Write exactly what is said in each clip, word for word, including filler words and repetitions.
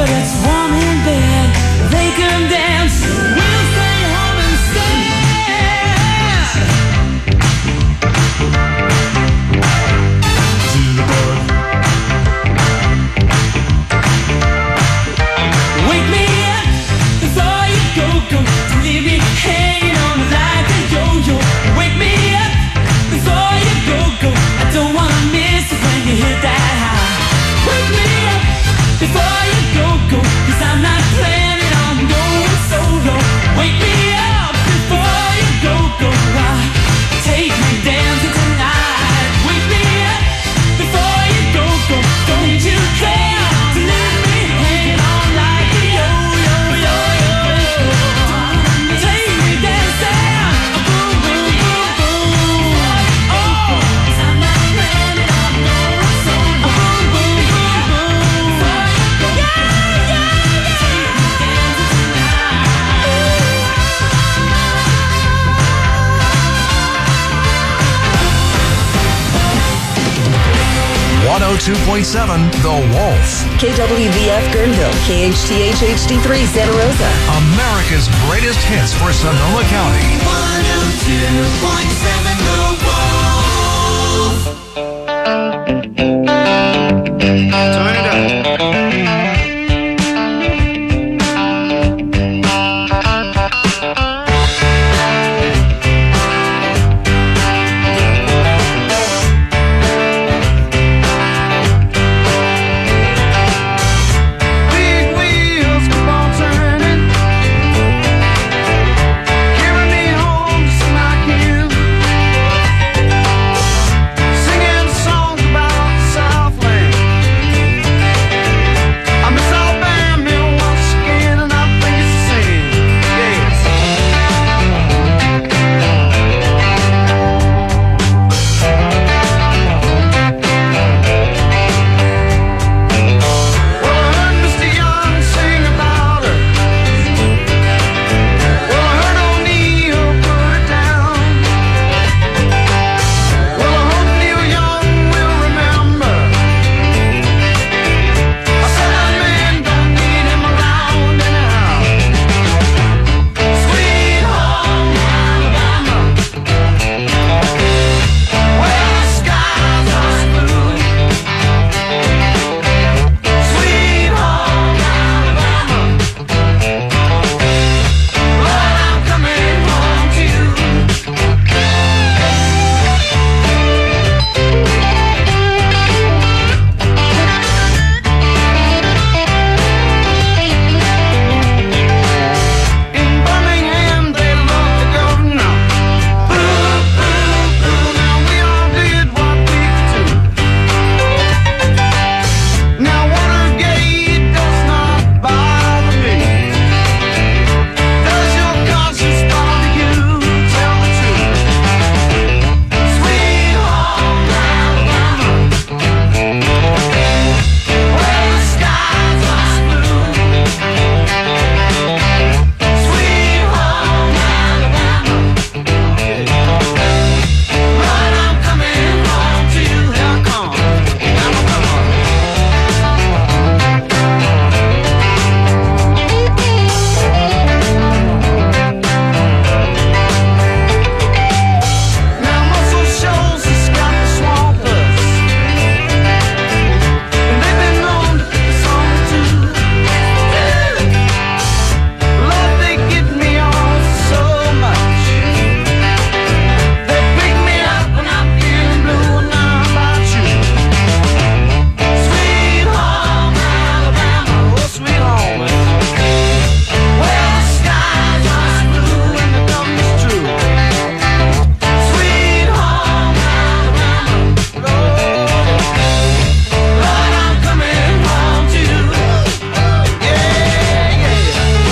but it's warm in bed. They can dance. We'll stay home instead. To the board. Wake me up before you go, go. Don't leave me hanging on like a yo-yo. Wake me up before you go, go. I don't wanna miss it when you hit that high. Wake me up before you go, go. Cause I'm not planning on going solo. Wake me up before you go, go. Ah, take me dancing tonight. Wake me up before you go, go. Don't you care to leave me hanging on like a yo-yo, yo-yo, yo. Take me dancing, boom, boom, boom, boom. Oh, 'cause I'm not planning on going solo. Boom, boom, boom, boom. Yeah, yeah, yeah. Take me dancing tonight. one oh two point seven The Wolf. K W V F Guerneville, K H T H H D three Santa Rosa. America's greatest hits for Sonoma County. one oh two point seven The Wolf. Turn it up. Big wheels keep on turning, carry me home just like you. Singing songs about the Southland. I miss Alabama once again, and I think it's the same. Yes. Well, I heard Mister Young sing about her. Well, I heard O'Neill put it down. Well, I hope Neil Young will remember. I said that man don't need him around anyhow. Sweet home Alabama, where the skies are blue. Sweet home Alabama, Lord, I'm coming home to you. In Birmingham they love to go now. Boo, boo, boo, now we all did what we could do. Now Watergate does not bother me. Does your conscience bother you? Tell the truth. Sweet home Alabama, where the skies are blue. Sweet home Alabama, Lord, I'm coming home to you. Here I come, I'm a come on. Now Muscle Shoals has got the swampers, and they've been known to pick a song or two. Lord, they get me on so much. They pick me up when I'm feeling blue, and now about you. Sweet home Alabama, oh sweet home, where the skies are blue and the dumb is true. Sweet home Alabama, Lord, Lord, I'm coming home to you. Yeah, yeah.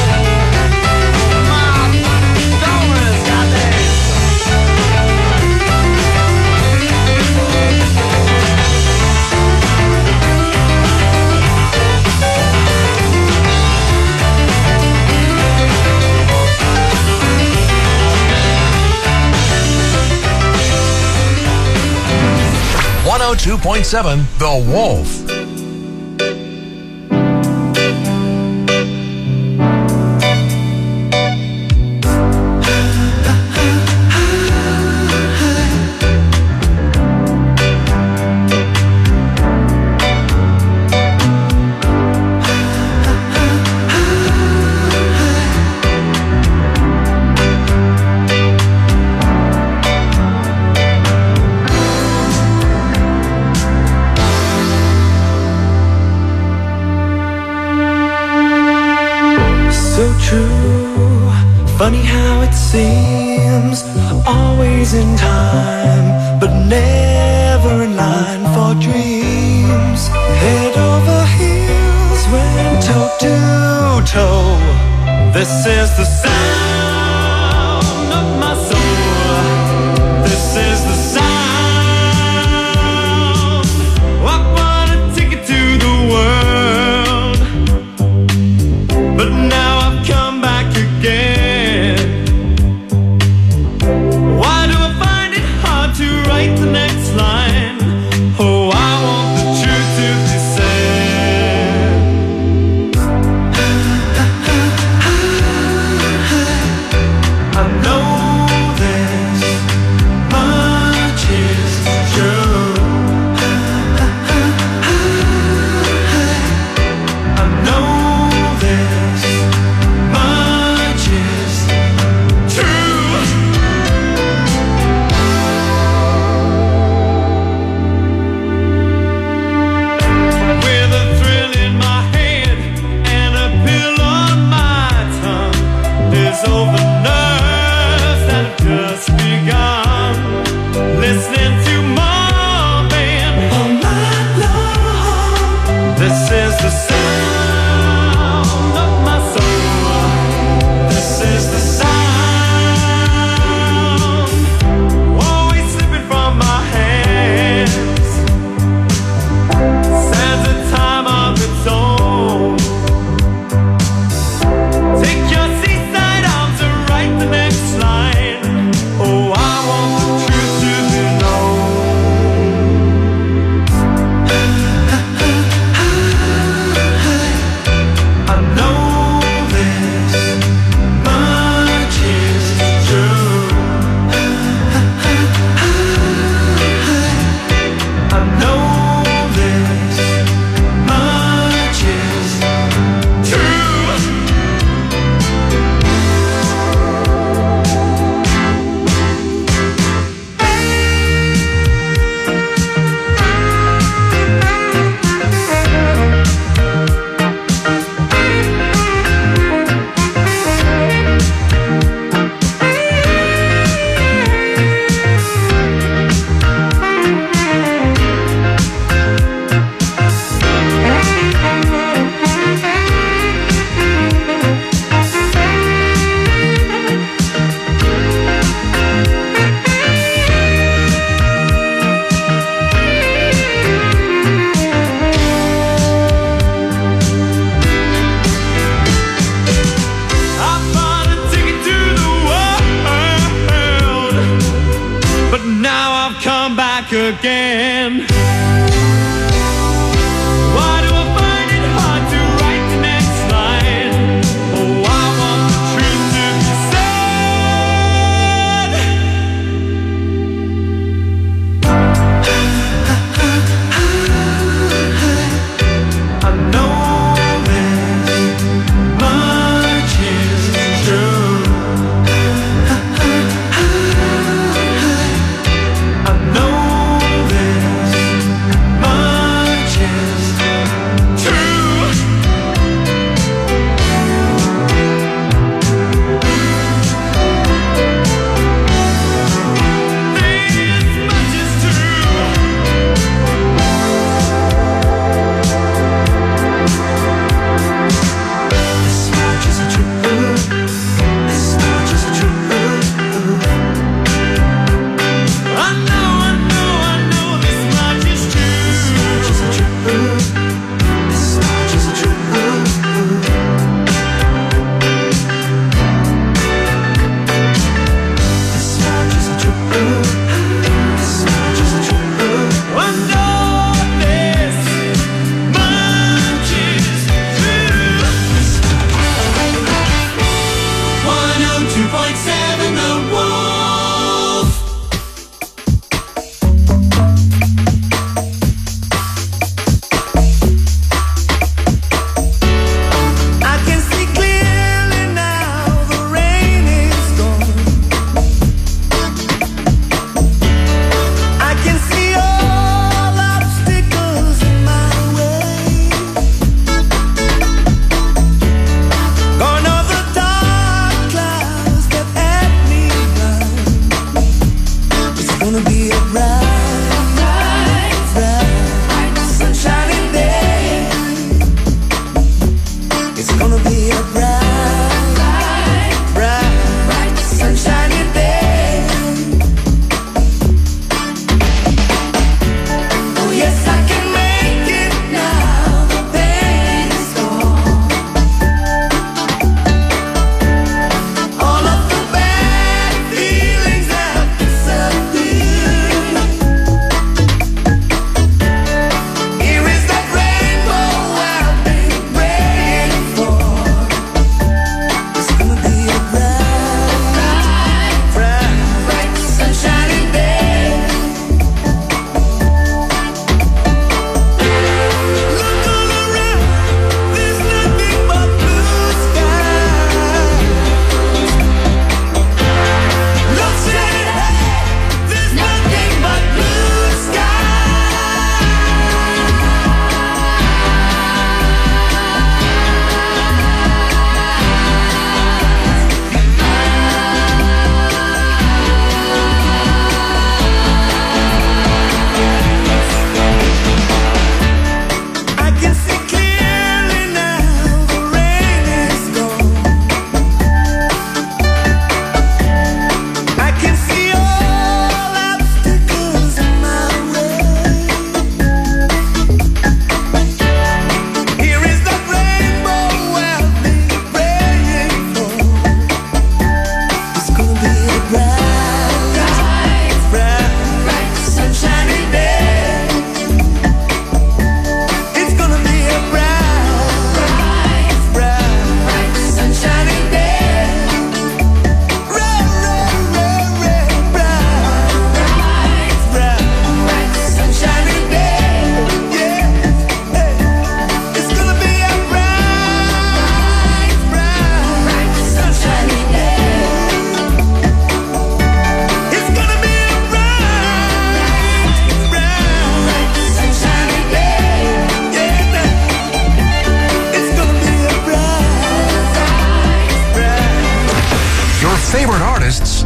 My Doris, goddamn. one oh two point seven The Wolf. Funny how it seems, always in time, but never in line for dreams. Head over heels, went toe to toe. This is the sound of my soul. This is the sound. I want a ticket to the world, but now I've come back again. Why do I find it hard to write the next line? Oh, I want the truth to be said. I know this much is true. I know this much is true. With a thrill in my head and a pill on my tongue, there's over nerves that have just begun. Listening to Marvin all night long. This is the sound of my soul. This is the sound, always slipping from my hands. Stands a time of its own. Take your seaside arms and write the next line. Oh, I want the truth to be known. I know this much is true. I know this much is true. I bought a ticket to the world, but now I've come back again. Why do I find it hard to write the next line? Oh, I want the truth to be said. I know this much is true. I know this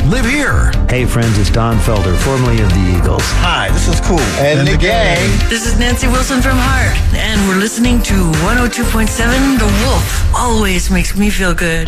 live here. Hey friends, it's Don Felder, formerly of the Eagles. Hi, this is Cool. And, and the, the gang. gang. This is Nancy Wilson from Heart, and we're listening to one oh two point seven The Wolf. Always makes me feel good.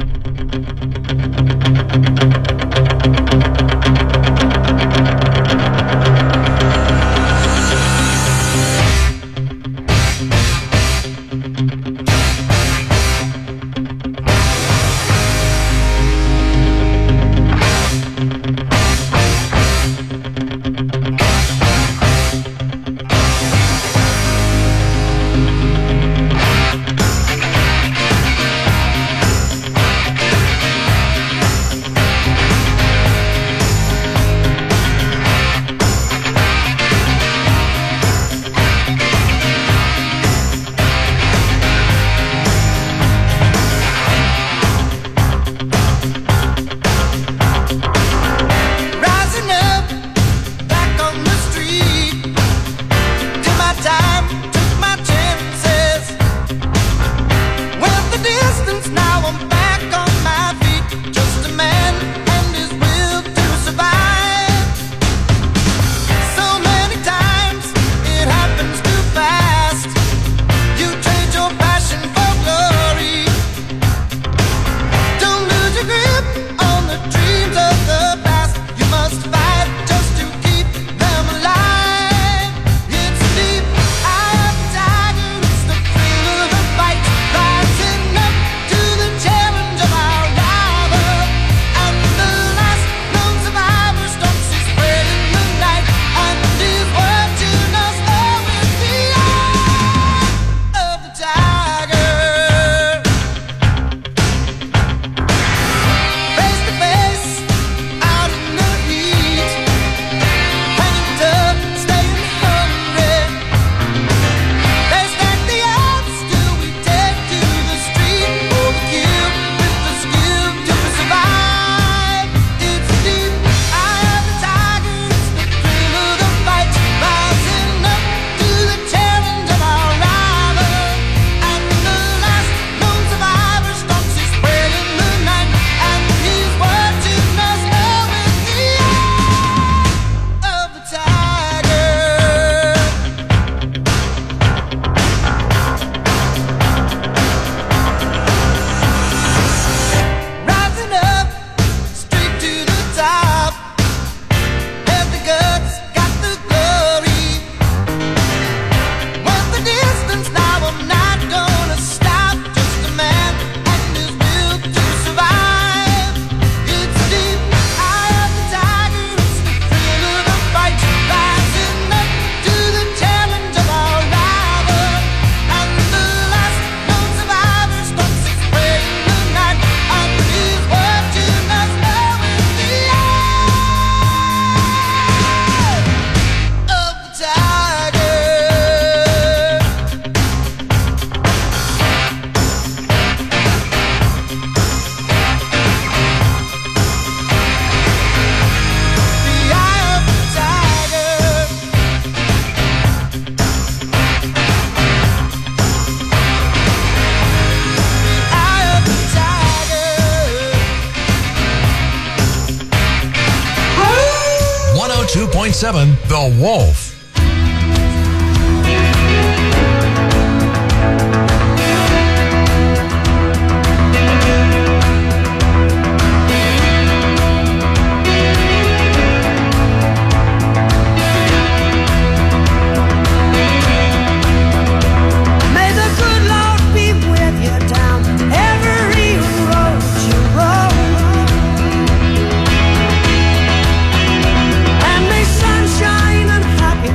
two point seven The Wolf. Sunshine and happiness.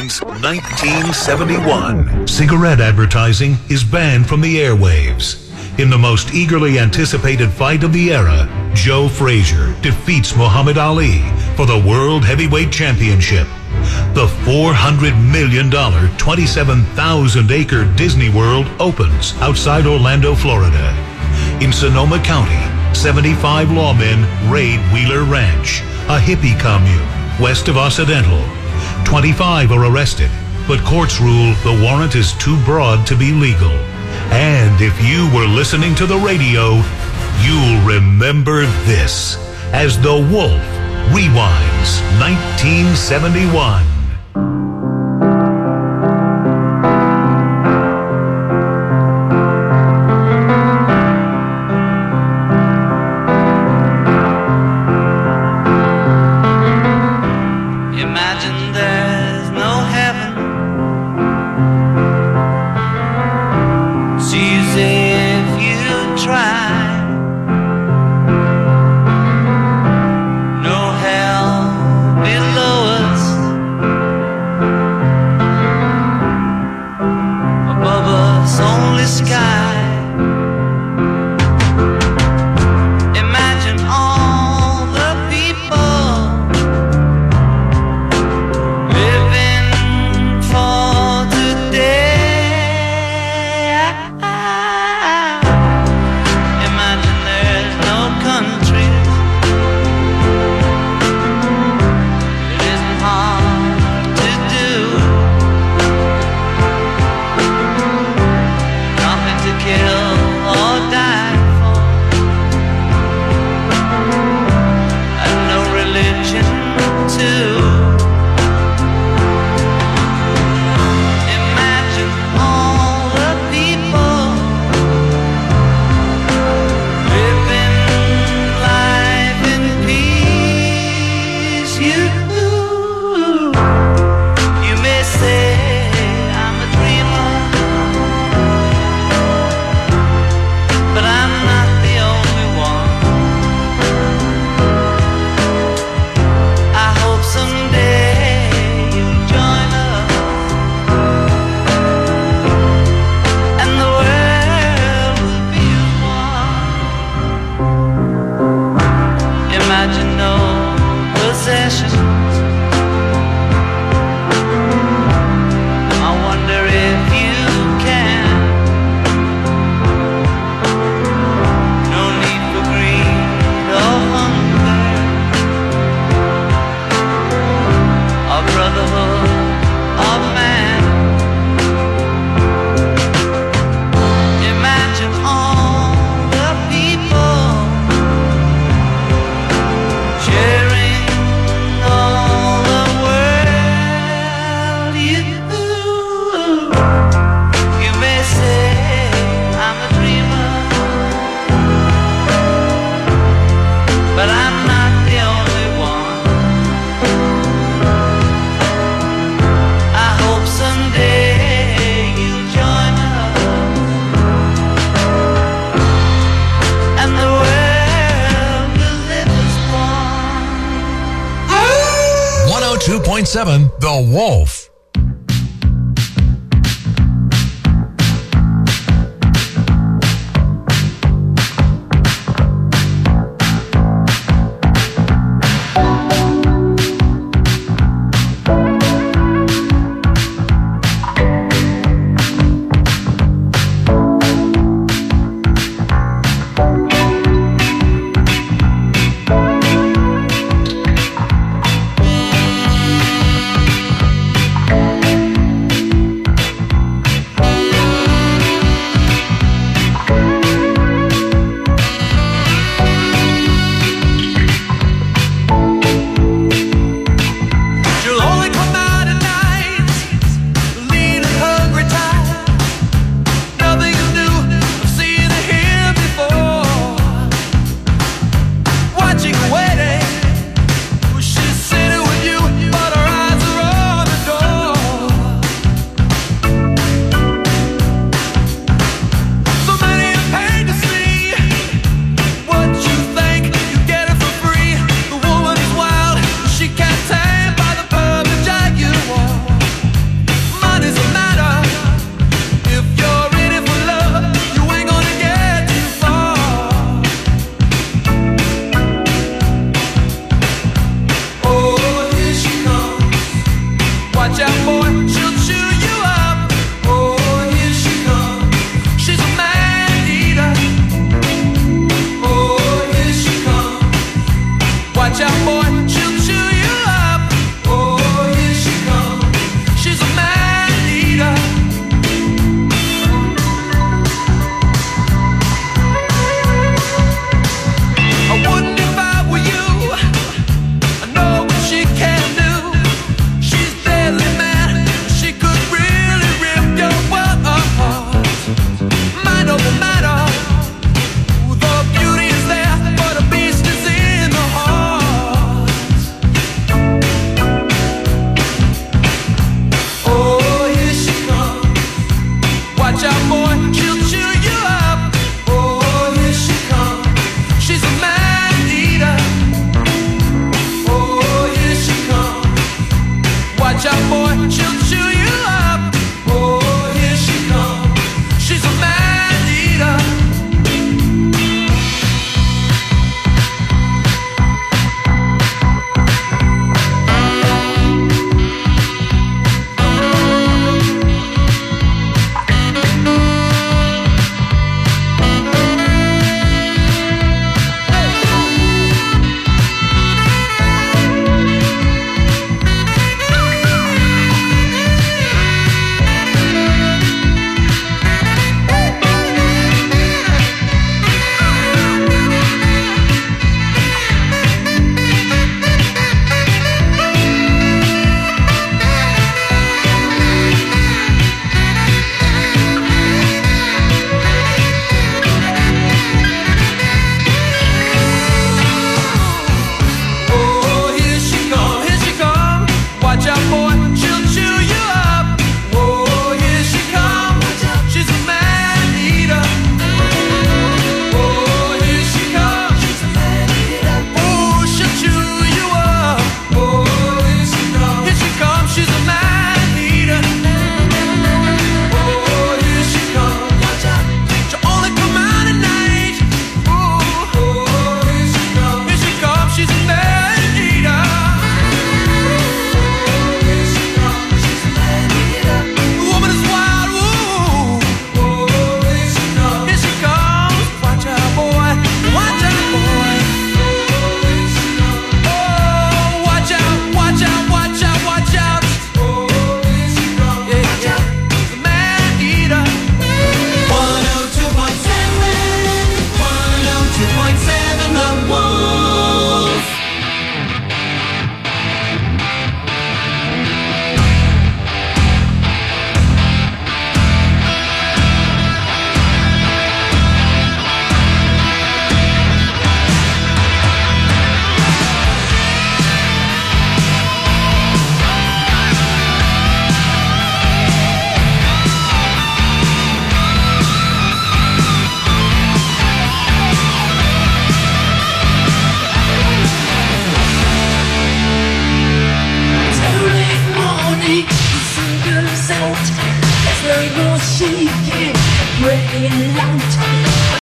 County's nineteen seventy-one. Cigarette advertising is banned from the airwaves. In the most eagerly anticipated fight of the era, Joe Frazier defeats Muhammad Ali for the World Heavyweight Championship. The four hundred million dollars, twenty-seven thousand acre Disney World opens outside Orlando, Florida. In Sonoma County, seventy-five lawmen raid Wheeler Ranch, a hippie commune west of Occidental. twenty-five are arrested, but courts rule the warrant is too broad to be legal. And if you were listening to the radio, you'll remember this as The Wolf rewinds nineteen seventy-one. Imagine there's no heaven. It's easy if you try. No hell below us, above us only sky. Imagine all the people living for today. Imagine there's no countries. It isn't hard to do. Nothing to kill or die for, and no religion too. Imagine all the people living life in peace. You, you may say I'm a dreamer, but I'm not the only one. I hope someday you'll join us, and the world will be as one. Imagine no possessions. I wonder if you can. No need for greed or hunger, or brotherhood of man. Imagine all the people sharing all the world. You, you may say I'm a dreamer, but I'm not the only one. I hope someday you'll join us, and the world will live as one. one oh two point seven The Wolf.